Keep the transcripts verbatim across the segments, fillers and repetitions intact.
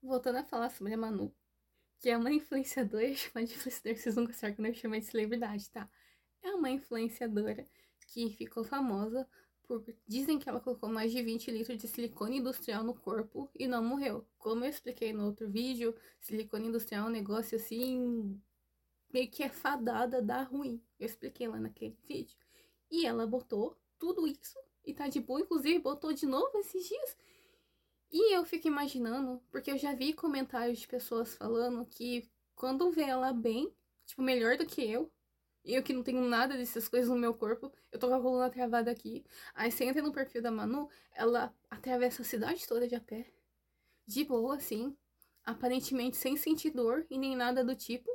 Voltando a falar sobre a Manu, que é uma influenciadora, chamada de influenciadora, vocês nunca sabem quando eu chamo de celebridade, tá? É uma influenciadora que ficou famosa por... Dizem que ela colocou mais de vinte litros de silicone industrial no corpo e não morreu. Como eu expliquei no outro vídeo, silicone industrial é um negócio assim, meio que é fadada a dar ruim. Eu expliquei lá naquele vídeo. E ela botou tudo isso e tá de boa, inclusive botou de novo esses dias. E eu fico imaginando, porque eu já vi comentários de pessoas falando que quando vê ela bem, tipo, melhor do que eu, e eu que não tenho nada dessas coisas no meu corpo, eu tô com a coluna travada aqui. Aí você entra no perfil da Manu, ela atravessa a cidade toda de a pé, de boa, assim, aparentemente sem sentir dor e nem nada do tipo,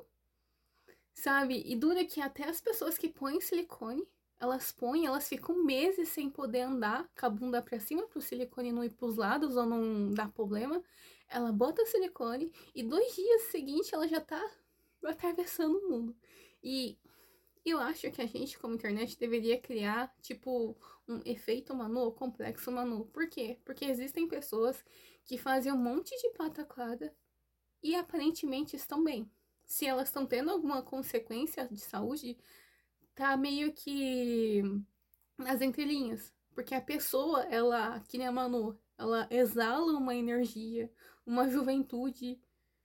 sabe? E dura que até as pessoas que põem silicone, elas põem, elas ficam meses sem poder andar com a bunda pra cima pro silicone não ir pros lados ou não dar problema. Ela bota silicone e dois dias seguintes ela já tá atravessando o mundo. E eu acho que a gente, como internet, deveria criar, tipo, um efeito Manu ou complexo Manu. Por quê? Porque existem pessoas que fazem um monte de pataquada e aparentemente estão bem. Se elas estão tendo alguma consequência de saúde, tá meio que nas entrelinhas. Porque a pessoa, ela, que nem a Manu, ela exala uma energia, uma juventude.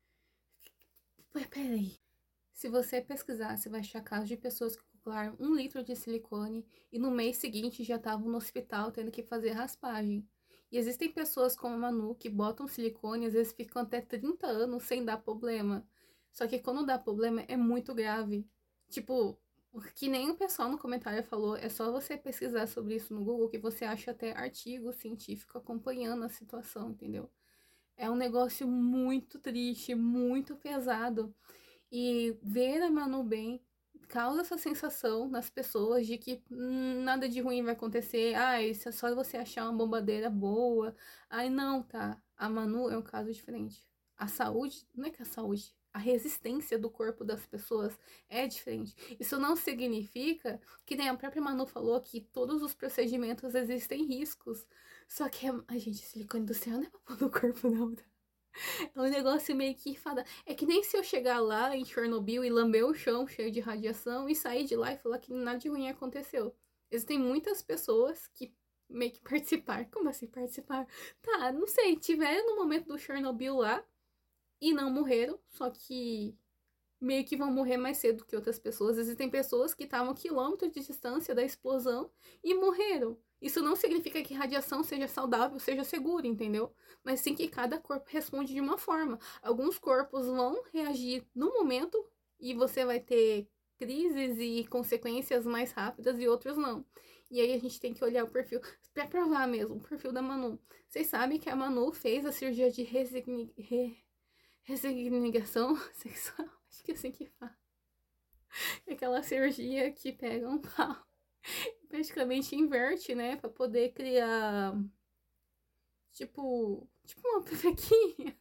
Ué, peraí. Se você pesquisar, você vai achar casos de pessoas que colocaram um litro de silicone e no mês seguinte já estavam no hospital tendo que fazer raspagem. E existem pessoas como a Manu que botam silicone e às vezes ficam até trinta anos sem dar problema. Só que quando dá problema é muito grave. Tipo, que nem o pessoal no comentário falou, é só você pesquisar sobre isso no Google que você acha até artigo científico acompanhando a situação, entendeu? É um negócio muito triste, muito pesado. E ver a Manu bem causa essa sensação nas pessoas de que hum, nada de ruim vai acontecer. Ah, isso é só você achar uma bombadeira boa. Ai, não, tá. A Manu é um caso diferente. A saúde, não é que a saúde, a resistência do corpo das pessoas é diferente. Isso não significa que nem a própria Manu falou que todos os procedimentos existem riscos. Só que a, a gente, silicone industrial não é pra pôr no corpo, não. Tá? É um negócio meio que fada. É que nem se eu chegar lá em Chernobyl e lamber o chão cheio de radiação e sair de lá e falar que nada de ruim aconteceu. Existem muitas pessoas que meio que participaram. Como assim participar? Tá, não sei. Tiveram no momento do Chernobyl lá e não morreram. Só que meio que vão morrer mais cedo que outras pessoas. Existem pessoas que estavam a quilômetros de distância da explosão e morreram. Isso não significa que radiação seja saudável, seja segura, entendeu? Mas sim que cada corpo responde de uma forma. Alguns corpos vão reagir no momento e você vai ter crises e consequências mais rápidas e outros não. E aí a gente tem que olhar o perfil, pra provar mesmo, o perfil da Manu. Vocês sabem que a Manu fez a cirurgia de resigni... re... resignificação sexual? Acho que é assim que fala. Aquela cirurgia que pega um pau e praticamente inverte, né? Pra poder criar, tipo, tipo uma pepequinha.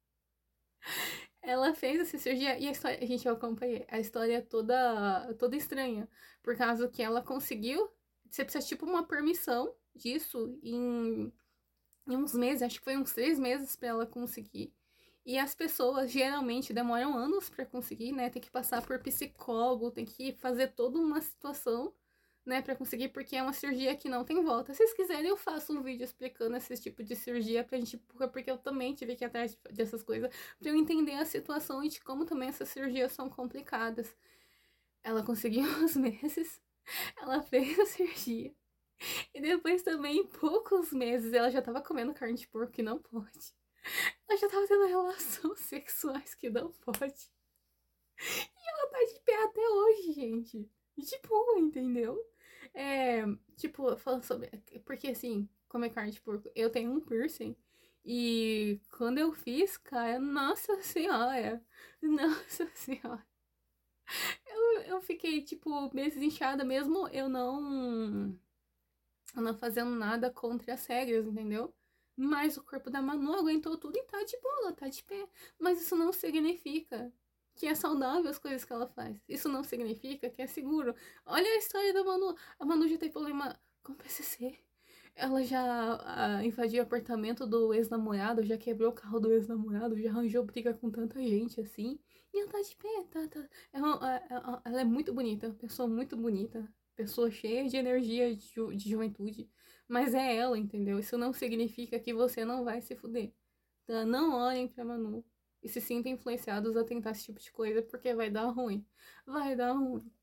Ela fez essa cirurgia e a história, a gente vai acompanhar a história é toda, toda estranha. Por causa que ela conseguiu, você precisa, tipo, uma permissão disso em, em uns meses, acho que foi uns três meses pra ela conseguir. E as pessoas geralmente demoram anos para conseguir, né? Tem que passar por psicólogo, tem que fazer toda uma situação, né, para conseguir, porque é uma cirurgia que não tem volta. Se vocês quiserem, eu faço um vídeo explicando esse tipo de cirurgia pra gente, porque eu também tive que ir atrás dessas coisas, pra eu entender a situação e de como também essas cirurgias são complicadas. Ela conseguiu uns meses, ela fez a cirurgia. E depois também, em poucos meses, ela já tava comendo carne de porco que não pode. Ela já tava tendo relações sexuais que não pode. E ela tá de pé até hoje, gente. De boa, entendeu? É, tipo, falando sobre. Porque assim, comer carne de porco, eu tenho um piercing. E quando eu fiz, cara, nossa senhora. Nossa senhora. Eu, eu fiquei, tipo, meses inchada mesmo, eu não. Eu não fazendo nada contra as regras, entendeu? Mas o corpo da Manu aguentou tudo e tá de boa, tá de pé. Mas isso não significa que é saudável as coisas que ela faz. Isso não significa que é seguro. Olha a história da Manu. A Manu já tem problema com P C C. Ela já ah, invadiu o apartamento do ex-namorado, já quebrou o carro do ex-namorado, já arranjou briga com tanta gente assim. E ela tá de pé, tá, tá. Ela, ela, ela é muito bonita, pessoa muito bonita, pessoa cheia de energia de, ju de juventude. Mas é ela, entendeu? Isso não significa que você não vai se fuder. Então, não olhem pra Manu e se sintam influenciados a tentar esse tipo de coisa porque vai dar ruim. Vai dar ruim.